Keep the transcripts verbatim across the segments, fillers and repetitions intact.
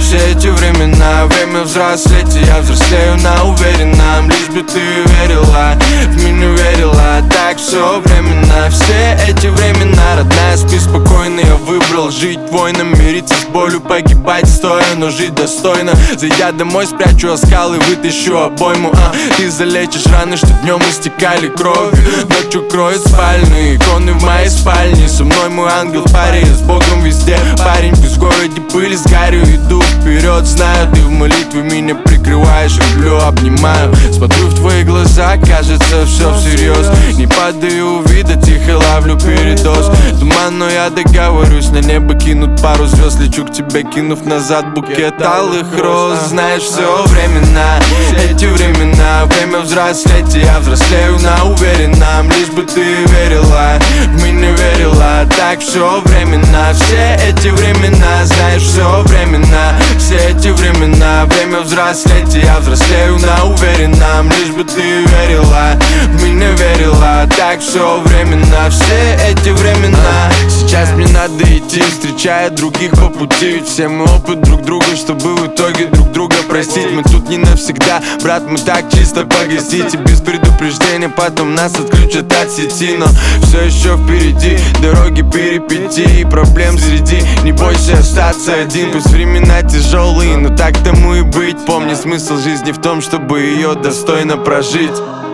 все эти времена. Время взрослеть, и я взрослею на уверенном. Лишь бы ты верила, в меня верила. Так все временно, все эти времена. Родная, спи спокойно, я выбрал жить воином. Мириться с болью, погибать стоя, но жить достойно. Зайдя домой, спрячу оскал и вытащу обойму. а, Ты залечишь раны, что днем истекали кровью. Ночью кроют спальные иконы в моей спальне. Со мной мой ангел в паре, я с Богом везде. Парень, пусть в городе пыли с гарью. Иду вперед, знаю, ты в молитве меня прикрываешь. Люблю, обнимаю, смотрю в твои глаза, кажется все всерьез. Не падаю в вида, тихо ловлю передоз. Туман, но я договорюсь, на небо кинут пару звезд. Лечу к тебе, кинув назад букет алых роз. Знаешь, все времена, эти времена. Время взрослеть, и я взрослею на уверенном. Лишь бы ты верила, в меня верила. Так все времена, все эти времена. Знаешь, все времена, все эти времена. Время взрослеть, и я взрослею на уверенном. Лишь бы ты верила, в меня верила. Так все времена, все эти времена. Сейчас мне надо идти, встречая других по пути. Все мы опыт друг друга, чтобы в итоге друг друга простить. Мы тут не навсегда, брат, мы так чисто погостить. И без предупреждения потом нас отключат от сети. Но все еще впереди дороги перипетий и проблем среди. Не бойся остаться один, пусть времена тяжелые, но так тому и быть. Помни, смысл жизни в том, чтобы ее достойно прожить.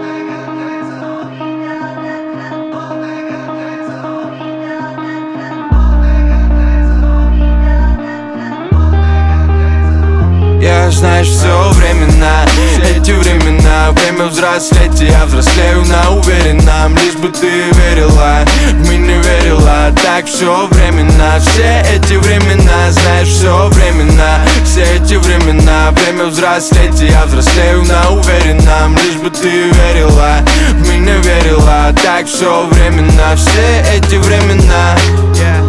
Я, знаешь, все времена, эти времена. Время взрослеть, и я взрослею на уверенном. Лишь бы ты верила, в меня верила. Так все времена, все эти времена. Знаешь, все времена, все эти времена. Время взрослеть, и я взрослею на уверенном. Лишь бы ты верила, в меня верила. Так все времена, все эти времена.